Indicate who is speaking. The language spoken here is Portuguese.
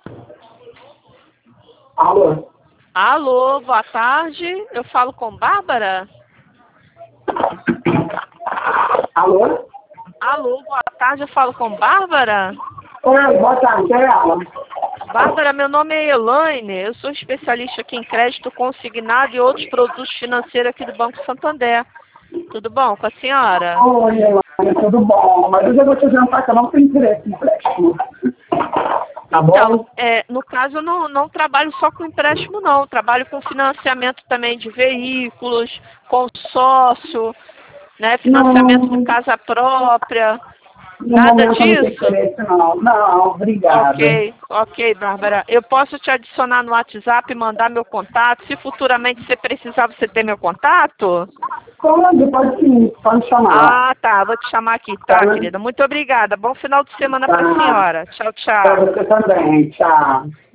Speaker 1: Alô?
Speaker 2: Alô, boa tarde. Eu falo com Bárbara?
Speaker 1: Alô?
Speaker 2: Alô, boa tarde. Eu falo com Bárbara?
Speaker 1: Oi, boa tarde, é ela.
Speaker 2: Bárbara, meu nome é Elaine. Eu sou especialista aqui em crédito consignado e outros produtos financeiros aqui do Banco Santander. Tudo bom com a senhora?
Speaker 1: Oi, Elaine, tudo bom? Mas eu já vou te adiantar que eu não tenho interesse em empréstimo. Tá
Speaker 2: Então,
Speaker 1: bom?
Speaker 2: no caso, eu não trabalho só com empréstimo, não. Eu trabalho com financiamento também de veículos, consórcio, né, financiamento de
Speaker 1: Não,
Speaker 2: casa própria.
Speaker 1: no
Speaker 2: Nada
Speaker 1: momento eu não tenho
Speaker 2: disso?
Speaker 1: interesse, não. Não, obrigada.
Speaker 2: Ok, Bárbara. Eu posso te adicionar no WhatsApp e mandar meu contato. Se futuramente você precisar, você tem meu contato?
Speaker 1: Pode sim, pode chamar.
Speaker 2: Ah, tá. Vou te chamar aqui,
Speaker 1: Tá,
Speaker 2: tá, querida? Muito obrigada. Bom final de semana pra
Speaker 1: tá.
Speaker 2: senhora. Tchau,
Speaker 1: Pra
Speaker 2: tchau.
Speaker 1: você também, tchau.